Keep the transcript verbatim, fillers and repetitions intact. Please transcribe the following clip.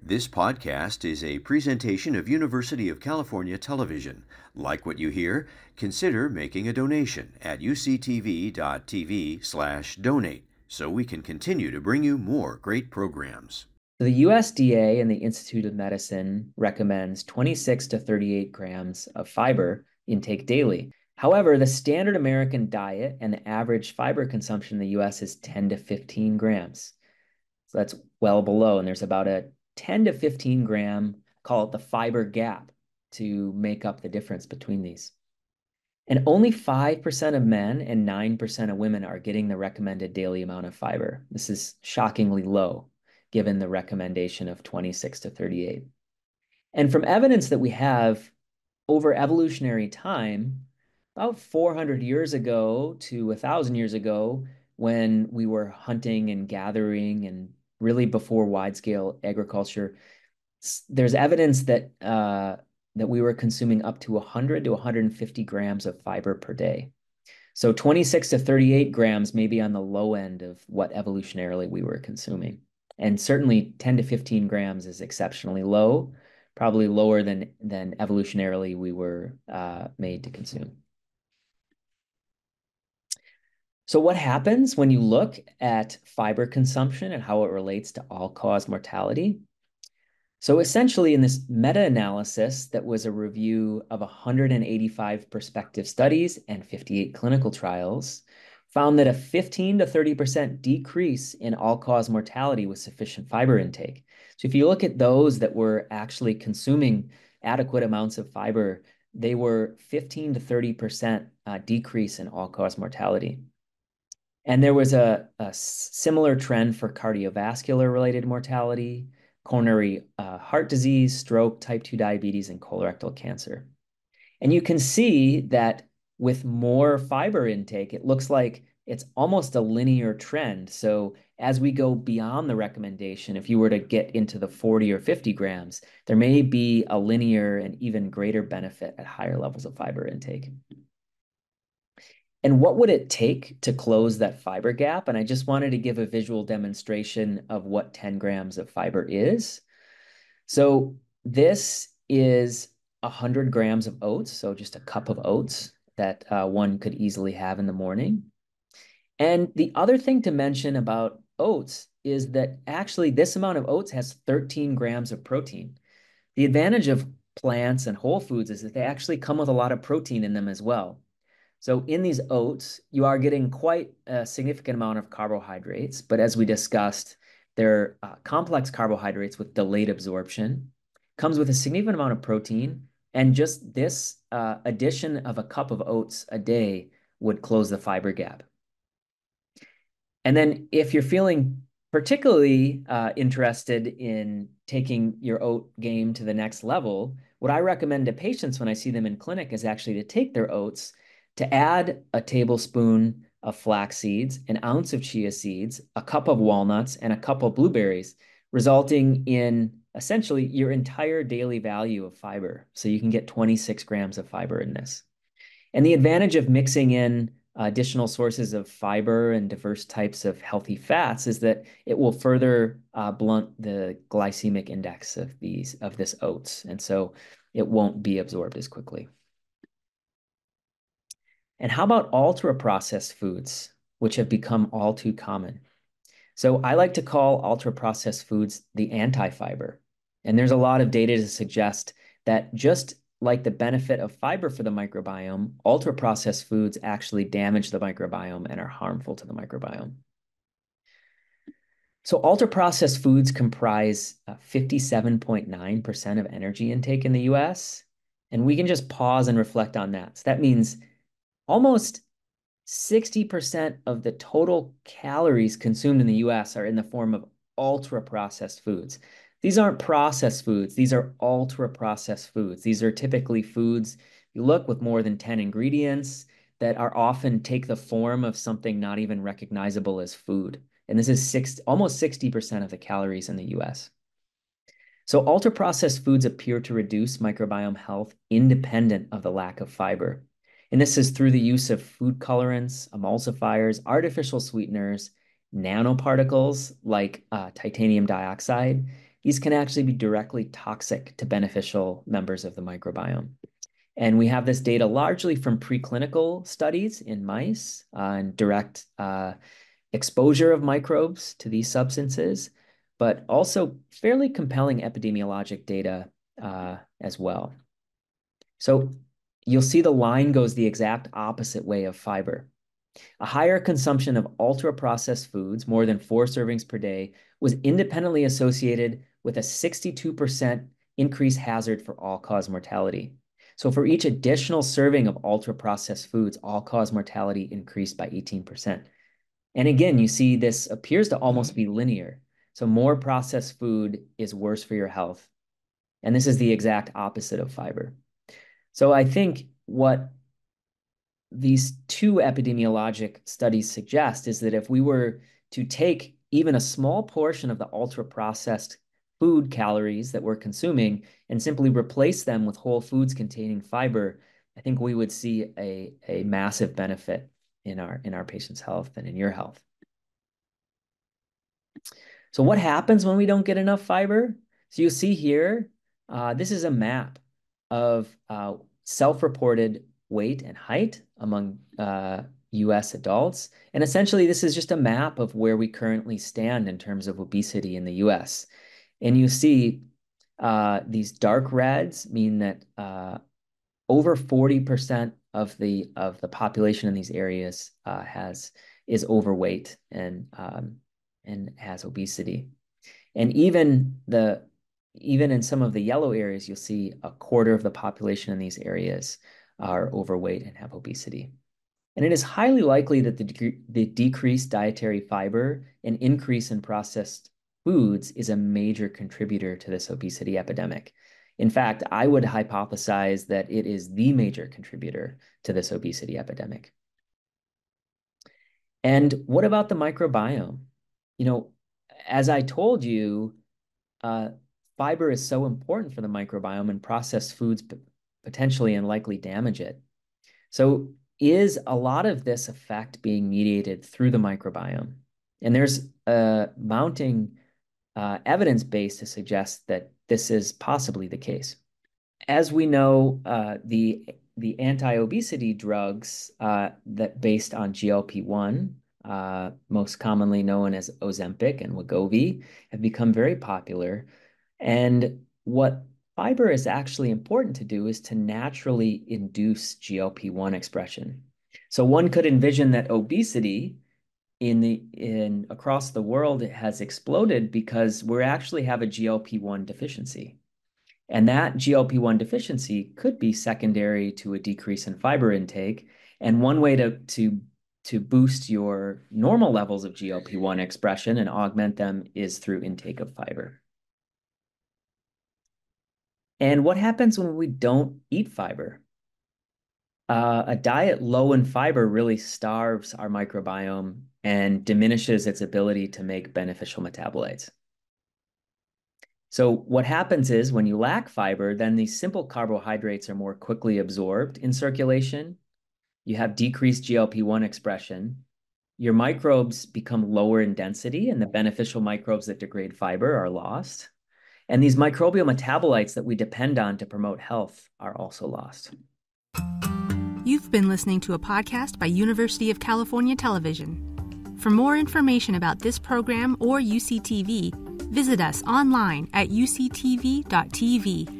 This podcast is a presentation of University of California Television. Like what you hear? Consider making a donation at uctv.tv slash donate so we can continue to bring you more great programs. The U S D A and the Institute of Medicine recommends twenty-six to thirty-eight grams of fiber intake daily. However, the standard American diet and the average fiber consumption in the U S is ten to fifteen grams. So that's well below, and there's about a ten to fifteen gram, call it the fiber gap, to make up the difference between these. And only five percent of men and nine percent of women are getting the recommended daily amount of fiber. This is shockingly low, given the recommendation of twenty-six to thirty-eight. And from evidence that we have over evolutionary time, about four hundred years ago to one thousand years ago, when we were hunting and gathering and really before wide-scale agriculture, there's evidence that uh, that we were consuming up to one hundred to one hundred fifty grams of fiber per day. So twenty-six to thirty-eight grams may be on the low end of what evolutionarily we were consuming. And certainly ten to fifteen grams is exceptionally low, probably lower than, than evolutionarily we were uh, made to consume. So what happens when you look at fiber consumption and how it relates to all-cause mortality? So essentially, in this meta-analysis that was a review of one hundred eighty-five prospective studies and fifty-eight clinical trials, found that a fifteen to thirty percent decrease in all-cause mortality with sufficient fiber intake. So if you look at those that were actually consuming adequate amounts of fiber, they were fifteen to thirty percent uh, decrease in all-cause mortality. And there was a, a similar trend for cardiovascular-related mortality, coronary uh, heart disease, stroke, type two diabetes, and colorectal cancer. And you can see that with more fiber intake, it looks like it's almost a linear trend. So as we go beyond the recommendation, if you were to get into the forty or fifty grams, there may be a linear and even greater benefit at higher levels of fiber intake. And what would it take to close that fiber gap? And I just wanted to give a visual demonstration of what ten grams of fiber is. So this is one hundred grams of oats, so just a cup of oats that uh, one could easily have in the morning. And the other thing to mention about oats is that actually this amount of oats has thirteen grams of protein. The advantage of plants and whole foods is that they actually come with a lot of protein in them as well. So in these oats, you are getting quite a significant amount of carbohydrates, but as we discussed, they're uh, complex carbohydrates with delayed absorption, comes with a significant amount of protein, and just this uh, addition of a cup of oats a day would close the fiber gap. And then if you're feeling particularly uh, interested in taking your oat game to the next level, what I recommend to patients when I see them in clinic is actually to take their oats, to add a tablespoon of flax seeds, an ounce of chia seeds, a cup of walnuts, and a cup of blueberries, resulting in essentially your entire daily value of fiber. So you can get twenty-six grams of fiber in this. And the advantage of mixing in additional sources of fiber and diverse types of healthy fats is that it will further uh, blunt the glycemic index of these of this oats, and so it won't be absorbed as quickly. And how about ultra-processed foods, which have become all too common? So I like to call ultra-processed foods the anti-fiber. And there's a lot of data to suggest that just like the benefit of fiber for the microbiome, ultra-processed foods actually damage the microbiome and are harmful to the microbiome. So ultra-processed foods comprise fifty-seven point nine percent of energy intake in the U S, and we can just pause and reflect on that. So that means almost sixty percent of the total calories consumed in the U S are in the form of ultra-processed foods. These aren't processed foods. These are ultra-processed foods. These are typically foods, you look, with more than ten ingredients that are often take the form of something not even recognizable as food. And this is six, almost sixty percent of the calories in the U S. So ultra-processed foods appear to reduce microbiome health independent of the lack of fiber. And this is through the use of food colorants, emulsifiers, artificial sweeteners, nanoparticles like uh, titanium dioxide, these can actually be directly toxic to beneficial members of the microbiome. And we have this data largely from preclinical studies in mice uh, and direct uh, exposure of microbes to these substances, but also fairly compelling epidemiologic data uh, as well. So you'll see the line goes the exact opposite way of fiber. A higher consumption of ultra-processed foods, more than four servings per day, was independently associated with a sixty-two percent increased hazard for all-cause mortality. So for each additional serving of ultra-processed foods, all-cause mortality increased by eighteen percent. And again, you see this appears to almost be linear. So more processed food is worse for your health. And this is the exact opposite of fiber. So I think what these two epidemiologic studies suggest is that if we were to take even a small portion of the ultra-processed food calories that we're consuming and simply replace them with whole foods containing fiber, I think we would see a, a massive benefit in our, in our patients' health and in your health. So what happens when we don't get enough fiber? So you see here, uh, this is a map of uh, self-reported weight and height among uh, U S adults. And essentially, this is just a map of where we currently stand in terms of obesity in the U S. And you see uh, these dark reds mean that uh, over forty percent of the of the population in these areas uh, has is overweight and um, and has obesity. And even the even in some of the yellow areas, you'll see a quarter of the population in these areas are overweight and have obesity. And it is highly likely that the, de the decreased dietary fiber and increase in processed foods is a major contributor to this obesity epidemic. In fact, I would hypothesize that it is the major contributor to this obesity epidemic. And what about the microbiome? You know, as I told you, uh, fiber is so important for the microbiome, and processed foods potentially and likely damage it. So is a lot of this effect being mediated through the microbiome? And there's a mounting uh, evidence base to suggest that this is possibly the case. As we know, uh, the, the anti-obesity drugs uh, that based on G L P one, uh, most commonly known as Ozempic and Wegovy, have become very popular. And what fiber is actually important to do is to naturally induce G L P one expression. So one could envision that obesity in the in across the world has exploded because we actually have a G L P one deficiency. And that G L P one deficiency could be secondary to a decrease in fiber intake. And one way to, to, to boost your normal levels of G L P one expression and augment them is through intake of fiber. And what happens when we don't eat fiber? Uh, a diet low in fiber really starves our microbiome and diminishes its ability to make beneficial metabolites. So what happens is when you lack fiber, then these simple carbohydrates are more quickly absorbed in circulation. You have decreased G L P one expression. Your microbes become lower in density, and the beneficial microbes that degrade fiber are lost. And these microbial metabolites that we depend on to promote health are also lost. You've been listening to a podcast by University of California Television. For more information about this program or U C T V, visit us online at u c t v dot t v